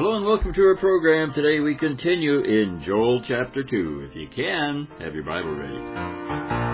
Hello and welcome to our program. Today we continue in Joel chapter 2. If you can, have your Bible ready.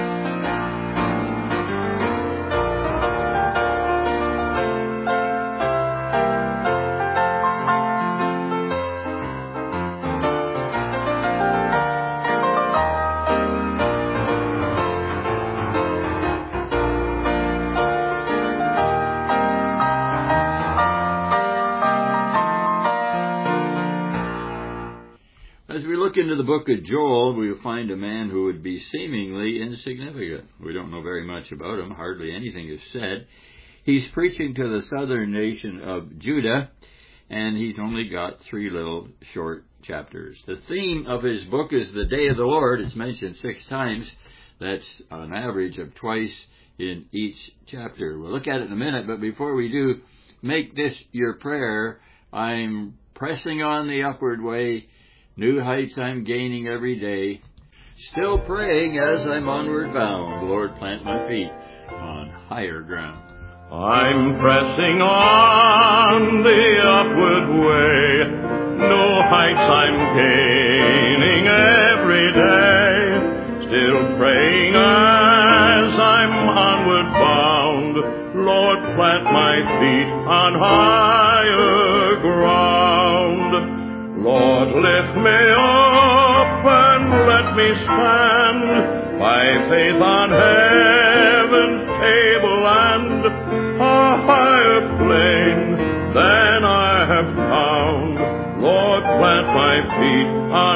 As we look into the book of Joel, we will find a man who would be seemingly insignificant. We don't know very much about him. Hardly anything is said. He's preaching to the southern nation of Judah, and he's only got 3 little short chapters. The theme of his book is the day of the Lord. It's mentioned 6 times. That's an average of twice in each chapter. We'll look at it in a minute, but before we do, make this your prayer. I'm pressing on the upward way. New heights I'm gaining every day. Still praying as I'm onward bound. Lord, plant my feet on higher ground. I'm pressing on the upward way. New heights I'm gaining every day. Still praying as I'm onward bound. Lord, plant my feet on higher ground. Lord, lift me up and let me stand by faith on heaven's table and a higher plane than I have found. Lord, plant my feet on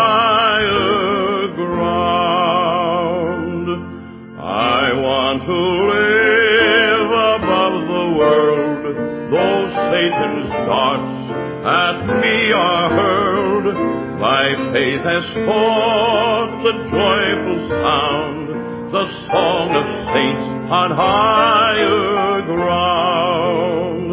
higher ground. I want to live above the world, though Satan's darts at me are hurled. By faith has forth the joyful sound, the song of saints on higher ground.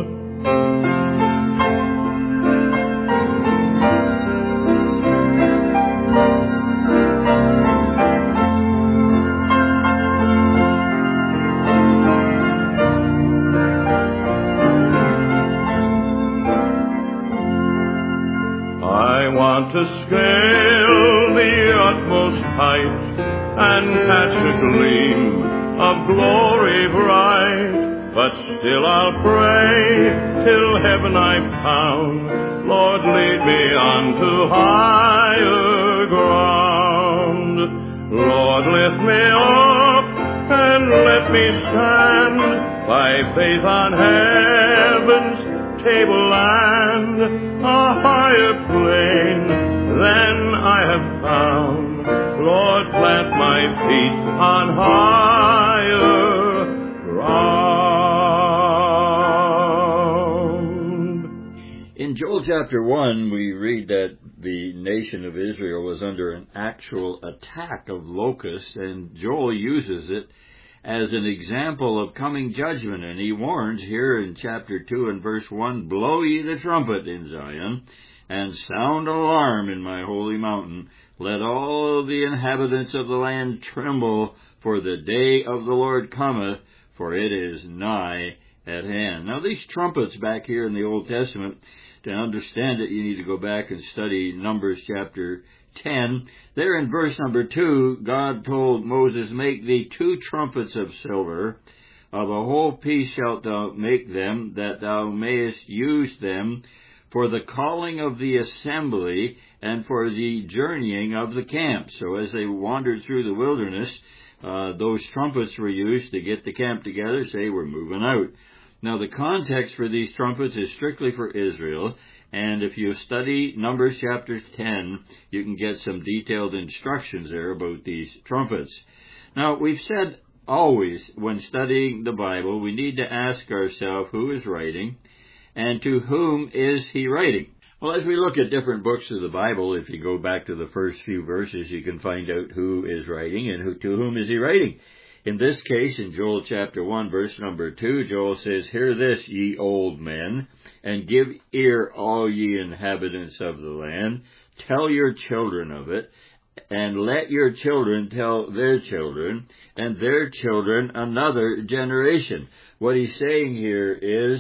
I want to scale the utmost height and catch a gleam of glory bright, but still I'll pray till heaven I've found. Lord, lead me on to higher ground. Lord, lift me up and let me stand by faith on heaven's table and a higher plane than I have found. Lord, plant my feet on higher ground. In Joel chapter 1, we read that the nation of Israel was under an actual attack of locusts, and Joel uses it as an example of coming judgment. And he warns here in chapter 2 and verse 1, "Blow ye the trumpet in Zion, and sound alarm in my holy mountain. Let all the inhabitants of the land tremble, for the day of the Lord cometh, for it is nigh at hand." Now these trumpets back here in the Old Testament, to understand it, you need to go back and study Numbers chapter 10. There in verse number 2, God told Moses, "Make thee 2 trumpets of silver. Of a whole piece shalt thou make them, that thou mayest use them for the calling of the assembly and for the journeying of the camp." So as they wandered through the wilderness, those trumpets were used to get the camp together, say, "We're moving out." Now, the context for these trumpets is strictly for Israel, and if you study Numbers chapter 10, you can get some detailed instructions there about these trumpets. Now, we've said always when studying the Bible, we need to ask ourselves who is writing and to whom is he writing. Well, as we look at different books of the Bible, if you go back to the first few verses, you can find out who is writing and to whom is he writing. In this case, in Joel chapter 1, verse number 2, Joel says, "Hear this, ye old men, and give ear, all ye inhabitants of the land. Tell your children of it, and let your children tell their children, and their children another generation." What he's saying here is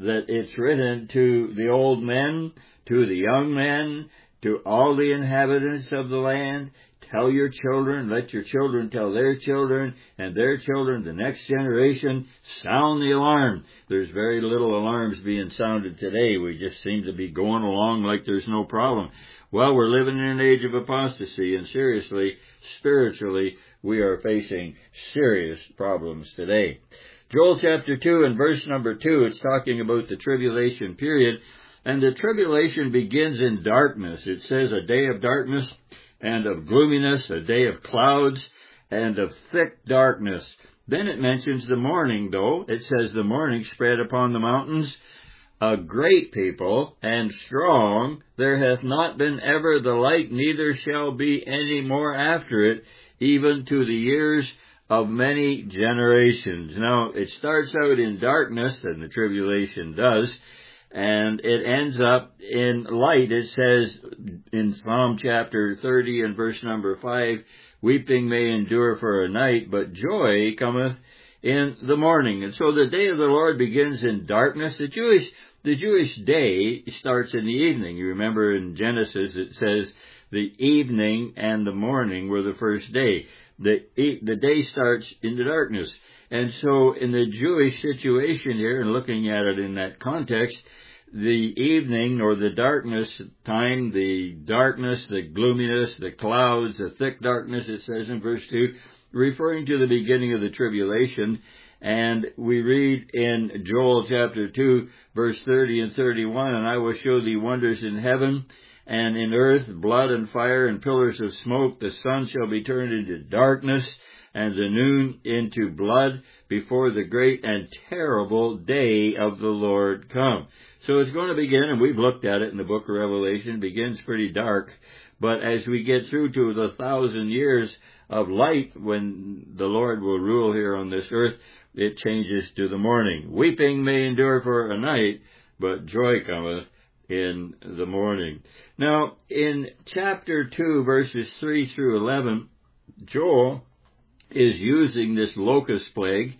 that it's written to the old men, to the young men, to all the inhabitants of the land. Tell your children, let your children tell their children, and their children, the next generation. Sound the alarm. There's very little alarms being sounded today. We just seem to be going along like there's no problem. Well, we're living in an age of apostasy, and seriously, spiritually, we are facing serious problems today. Joel chapter 2 and verse number 2, it's talking about the tribulation period, and the tribulation begins in darkness. It says a day of darkness and of gloominess, a day of clouds, and of thick darkness. Then it mentions the morning, though. It says the morning spread upon the mountains, a great people and strong. There hath not been ever the like, neither shall be any more after it, even to the years of many generations. Now, it starts out in darkness, and the tribulation does, and it ends up in light. It says in Psalm chapter 30 and verse number 5, weeping may endure for a night, but joy cometh in the morning. And so the day of the Lord begins in darkness. The Jewish day starts in the evening. You remember in Genesis it says the evening and the morning were the first day. The day starts in the darkness. And so in the Jewish situation here, and looking at it in that context, the evening or the darkness time, the darkness, the gloominess, the clouds, the thick darkness, it says in verse 2, referring to the beginning of the tribulation. And we read in Joel chapter 2, verse 30 and 31, and I will show thee wonders in heaven and in earth, blood and fire and pillars of smoke. The sun shall be turned into darkness, and the noon into blood, before the great and terrible day of the Lord come. So it's going to begin, and we've looked at it in the book of Revelation, begins pretty dark, but as we get through to the 1,000 years of light, when the Lord will rule here on this earth, it changes to the morning. Weeping may endure for a night, but joy cometh in the morning. Now, in chapter 2, verses 3 through 11, Joel is using this locust plague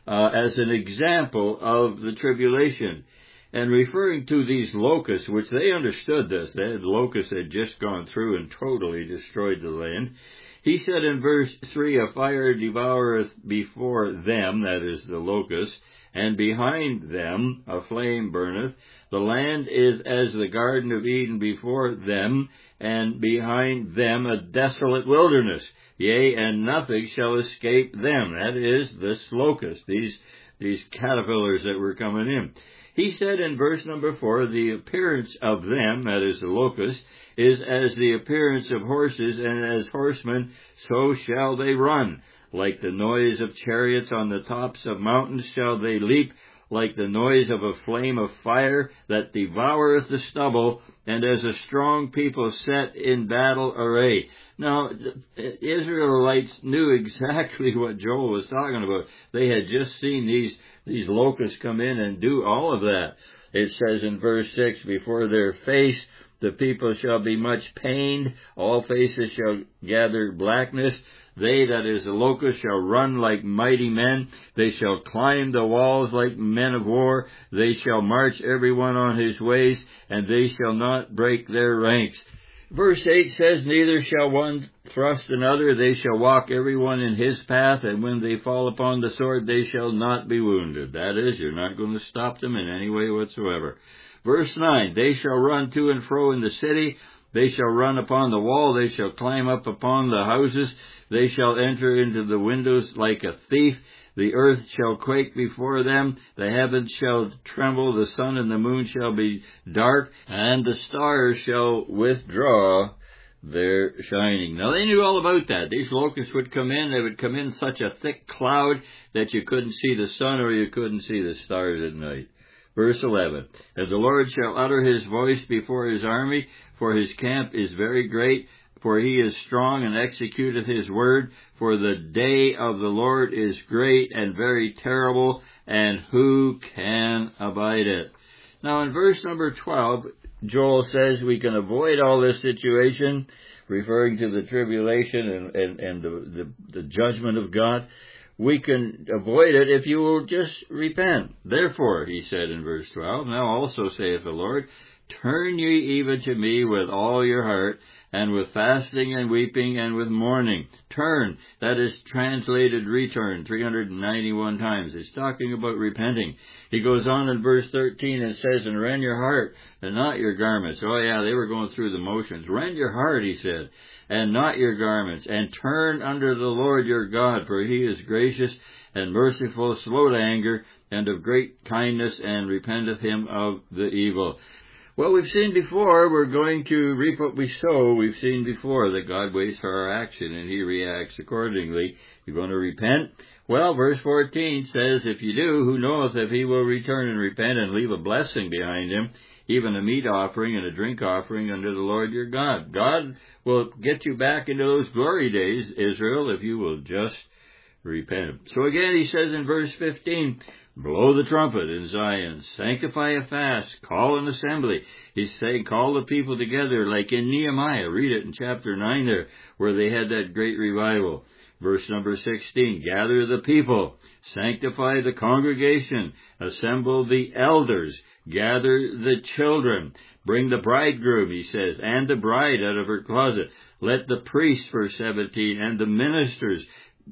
as an example of the tribulation, and referring to these locusts, which they understood this. The locusts had just gone through and totally destroyed the land. He said in verse 3, a fire devoureth before them, that is the locusts, and behind them a flame burneth. The land is as the Garden of Eden before them, and behind them a desolate wilderness. Yea, and nothing shall escape them. That is, this locust, these caterpillars that were coming in. He said in verse number 4, the appearance of them, that is the locust, is as the appearance of horses, and as horsemen, so shall they run. Like the noise of chariots on the tops of mountains shall they leap, like the noise of a flame of fire that devoureth the stubble, and as a strong people set in battle array. Now, the Israelites knew exactly what Joel was talking about. They had just seen these locusts come in and do all of that. It says in verse 6, before their face the people shall be much pained, all faces shall gather blackness. They, that is the locust, shall run like mighty men. They shall climb the walls like men of war. They shall march every one on his ways, and they shall not break their ranks. Verse 8 says, neither shall one thrust another. They shall walk every one in his path, and when they fall upon the sword, they shall not be wounded. That is, you're not going to stop them in any way whatsoever. Verse 9, they shall run to and fro in the city. They shall run upon the wall. They shall climb up upon the houses. They shall enter into the windows like a thief. The earth shall quake before them. The heavens shall tremble. The sun and the moon shall be dark, and the stars shall withdraw their shining. Now, they knew all about that. These locusts would come in. They would come in such a thick cloud that you couldn't see the sun or you couldn't see the stars at night. Verse 11, and the Lord shall utter his voice before his army, for his camp is very great, for he is strong and executeth his word, for the day of the Lord is great and very terrible, and who can abide it? Now in verse number 12, Joel says we can avoid all this situation, referring to the tribulation and the judgment of God. we can avoid it if you will just repent. Therefore, he said in verse 12, now also saith the Lord, turn ye even to me with all your heart, and with fasting and weeping and with mourning. Turn, that is translated return 391 times. It's talking about repenting. He goes on in verse 13 and says, and rend your heart and not your garments. Oh yeah, they were going through the motions. Rend your heart, he said, and not your garments, and turn unto the Lord your God, for he is gracious and merciful, slow to anger, and of great kindness, and repenteth him of the evil. Well, we've seen before, we're going to reap what we sow. We've seen before that God waits for our action and he reacts accordingly. You're going to repent? Well, verse 14 says, if you do, who knoweth if he will return and repent and leave a blessing behind him, even a meat offering and a drink offering unto the Lord your God. God will get you back into those glory days, Israel, if you will just repent. So again, he says in verse 15, blow the trumpet in Zion, sanctify a fast, call an assembly. He's saying call the people together like in Nehemiah. Read it in chapter 9 there, where they had that great revival. Verse number 16, gather the people, sanctify the congregation, assemble the elders, gather the children, bring the bridegroom, he says, and the bride out of her closet. Let the priests, verse 17, and the ministers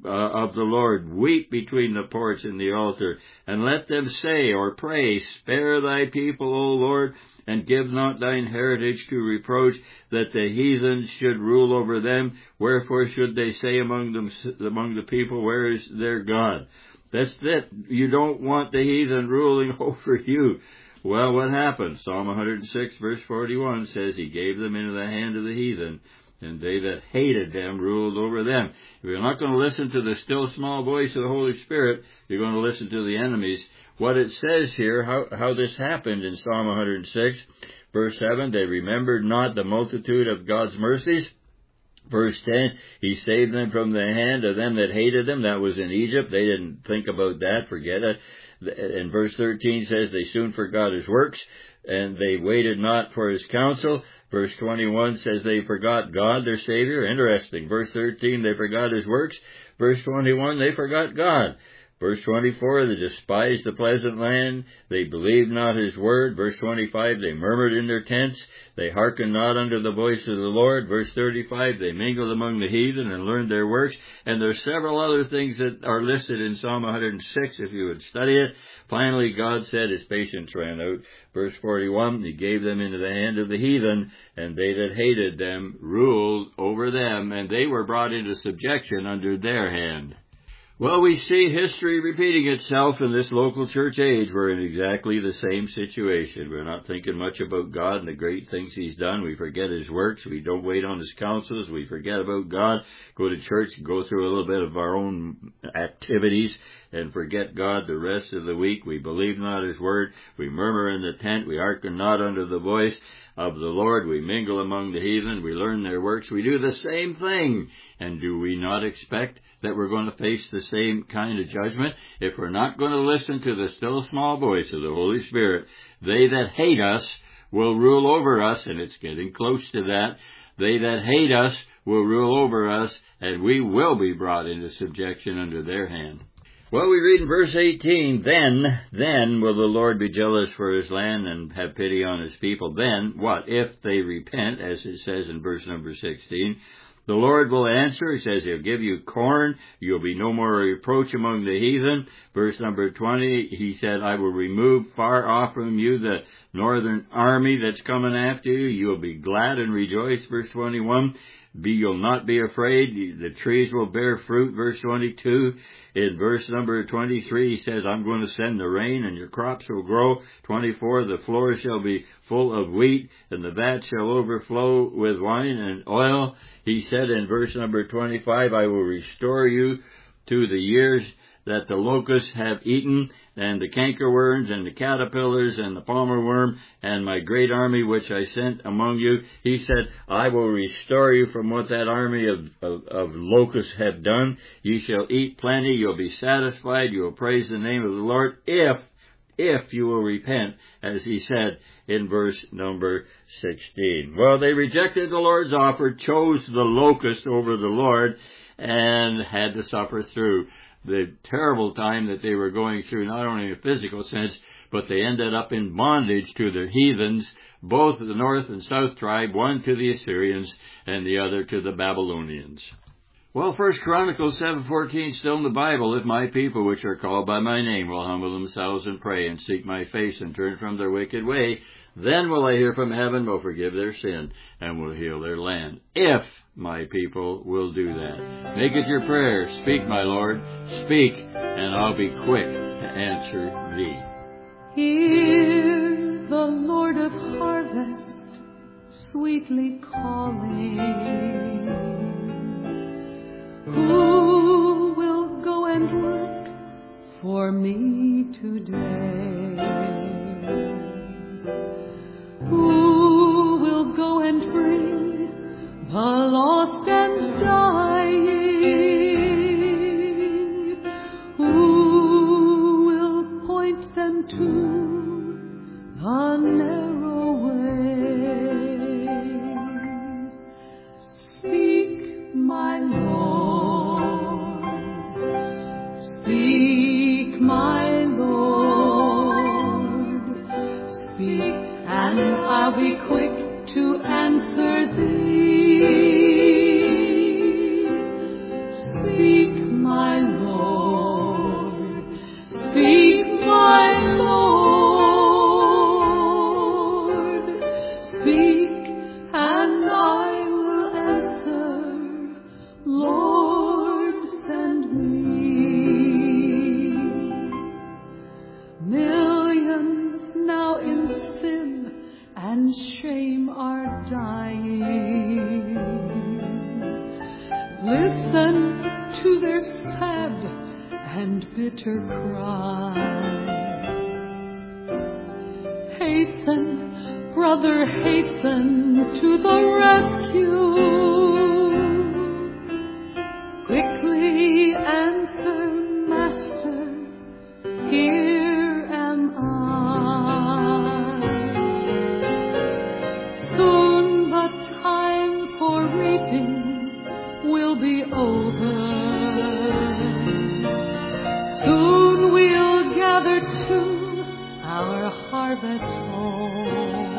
of the Lord weep between the porch and the altar, and let them say or pray, spare thy people, O Lord, and give not thine heritage to reproach, that the heathen should rule over them. Wherefore should they say among the people, where is their God? That's it. You don't want the heathen ruling over you. Well, what happened? Psalm 106 verse 41 says he gave them into the hand of the heathen, and they that hated them ruled over them. If you're not going to listen to the still small voice of the Holy Spirit, you're going to listen to the enemies. What it says here, how this happened in Psalm 106, verse 7, they remembered not the multitude of God's mercies. Verse 10, he saved them from the hand of them that hated them. That was in Egypt. They didn't think about that. Forget it. And verse 13 says they soon forgot his works, and they waited not for his counsel. Verse 21 says they forgot God, their Savior. Interesting. Verse 13, they forgot his works. Verse 21, they forgot God. Verse 24, they despised the pleasant land. They believed not his word. Verse 25, they murmured in their tents. They hearkened not unto the voice of the Lord. Verse 35, they mingled among the heathen and learned their works. And there's several other things that are listed in Psalm 106 if you would study it. Finally, God said his patience ran out. Verse 41, he gave them into the hand of the heathen, and they that hated them ruled over them, and they were brought into subjection under their hand. Well, we see history repeating itself in this local church age. We're in exactly the same situation. We're not thinking much about God and the great things he's done. We forget his works. We don't wait on his counsels. We forget about God, go to church, go through a little bit of our own activities, and forget God the rest of the week. We believe not his word. We murmur in the tent. We hearken not unto the voice of the Lord. We mingle among the heathen. We learn their works. We do the same thing. And do we not expect that we're going to face the same kind of judgment? If we're not going to listen to the still small voice of the Holy Spirit, they that hate us will rule over us, and it's getting close to that. They that hate us will rule over us, and we will be brought into subjection under their hand. Well, we read in verse 18, Then will the Lord be jealous for his land and have pity on his people. Then, what? If they repent, as it says in verse number 16, the Lord will answer. He says he'll give you corn. You'll be no more a reproach among the heathen. Verse number 20, he said, I will remove far off from you the northern army that's coming after you. You'll be glad and rejoice. Verse 21, you'll not be afraid. The trees will bear fruit. Verse 22. In verse number 23, he says, I'm going to send the rain and your crops will grow. 24, the floor shall be full of wheat and the vat shall overflow with wine and oil. He said in verse number 25, I will restore you to the years that the locusts have eaten, and the cankerworms, and the caterpillars, and the palmer worm, and my great army which I sent among you. He said, I will restore you from what that army of locusts have done. You shall eat plenty, you'll be satisfied, you will praise the name of the Lord, if you will repent, as he said in verse number 16. Well, they rejected the Lord's offer, chose the locust over the Lord, and had to suffer through the terrible time that they were going through, not only in a physical sense, but they ended up in bondage to the heathens, both the north and south tribe, one to the Assyrians and the other to the Babylonians. Well, 1 Chronicles 7:14, still in the Bible, if my people which are called by my name will humble themselves and pray and seek my face and turn from their wicked way, then will I hear from heaven, will forgive their sin, and will heal their land. If my people will do that. Make it your prayer. Speak, my Lord. Speak, and I'll be quick to answer thee. Hear the Lord of harvest sweetly calling. Who will go and work for me today? Who will go and bring the lost and dying? Who will point them to the narrow way? Speak, my Lord. Speak, my Lord. Speak, and I'll be quick to answer thee. Speak, my Lord. Speak, my Lord. Speak, and I will answer. Lord, send me. Millions now in sin and shame are dying. Listen to their sad and bitter cry. Hasten, brother, hasten to the rescue. Quickly answer, Master, here am I. Soon the time for reaping will be over. Soon we'll gather to our harvest home.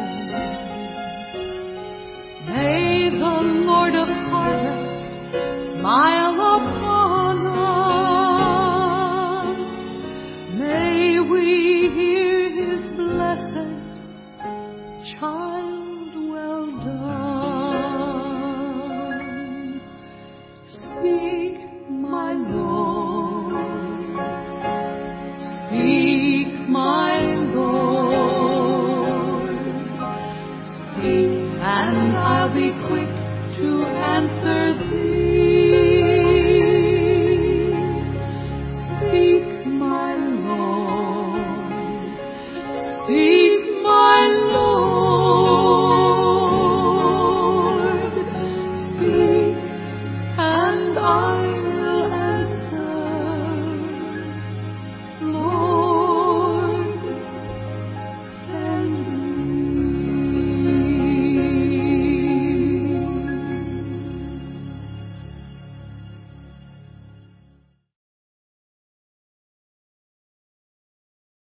May the Lord of harvest smile upon us. May we hear his blessed child